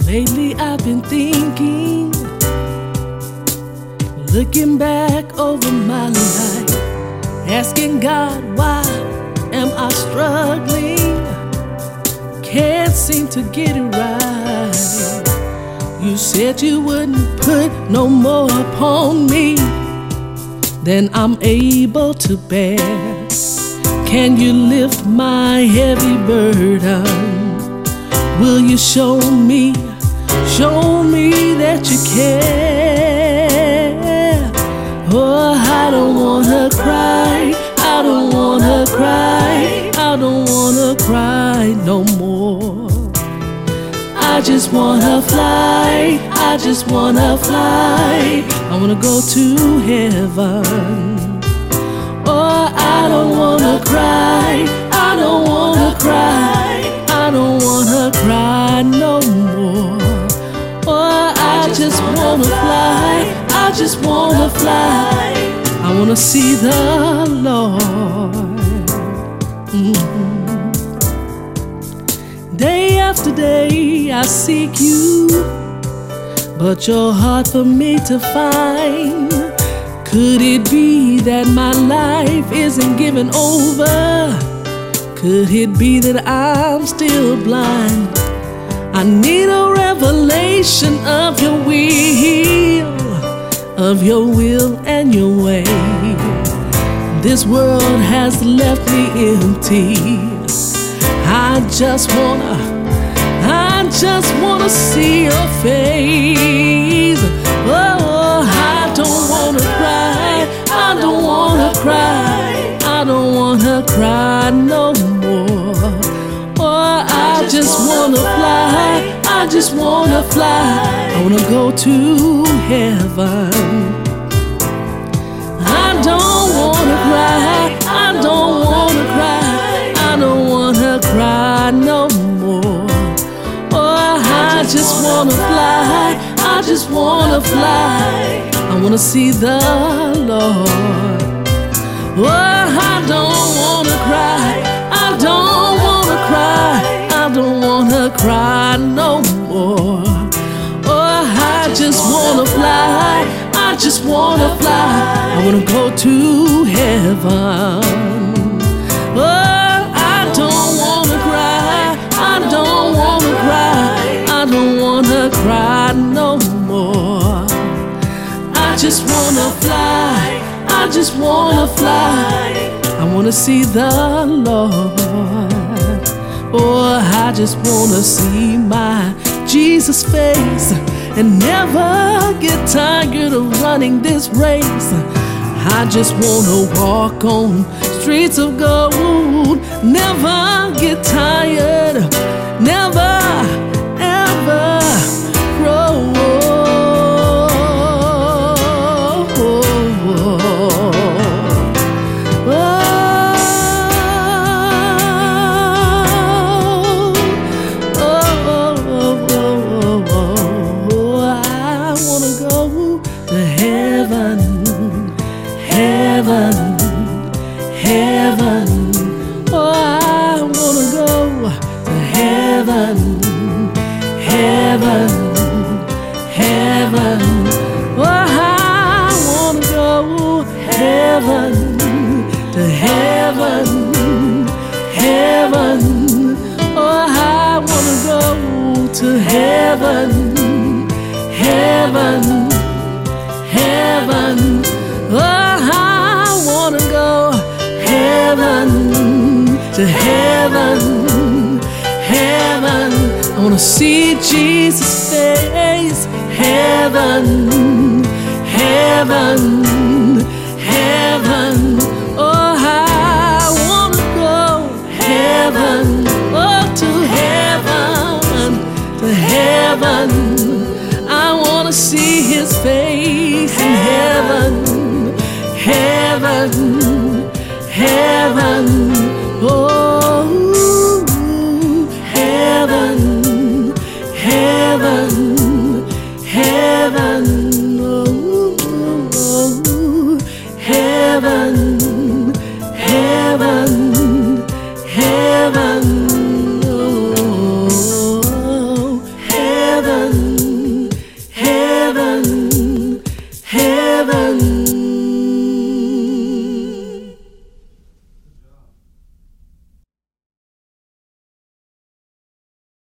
Lately I've been thinking, looking back over my life, asking God, why am I struggling? Can't seem to get it right. You said you wouldn't put no more upon me than I'm able to bear. Can you lift my heavy burden? Will you show me that you care? Oh, I don't wanna cry, I don't wanna cry, I don't wanna cry no more. I just wanna fly, I just wanna fly, I wanna go to heaven. Oh, I don't wanna cry, I don't wanna cry, I don't wanna cry no more. Oh, I just wanna fly, I just wanna fly, I wanna see the Lord. Day after day I seek you, but you're hard for me to find. Could it be that my life isn't given over? Could it be that I'm still blind? I need a revelation of your will and your way. This world has left me empty. I just wanna see your face. Oh, I don't wanna cry, I don't wanna cry, I don't wanna cry no more. Oh, I just wanna fly, I just wanna fly, I wanna go to heaven. I don't wanna cry, I don't wanna cry, I don't wanna cry no more. Oh, I just wanna fly, I just wanna fly, I wanna see the Lord. Oh, I don't wanna cry, I don't wanna cry, I don't wanna cry no more. Oh, I just wanna fly, I just wanna fly, I wanna go to heaven. Oh, I don't wanna cry, I don't wanna cry, I don't wanna cry no more. I just wanna fly, I just wanna fly, I wanna see the Lord. Oh, I just wanna see my Jesus' face and never get tired of running this race. I just wanna walk on streets of gold, never get tired, never, ever grow old. Heaven, heaven, oh, I wanna go to heaven, heaven, heaven, oh, I wanna go heaven, to heaven, heaven, oh, I wanna go to heaven, heaven, heaven, oh, I wanna go heaven, to heaven, heaven, I wanna see Jesus' face. Heaven, heaven, heaven, oh, I wanna go heaven, oh, to heaven, to heaven, I wanna see his face in heaven, heaven, heaven, oh, heaven, heaven, heaven, oh, heaven.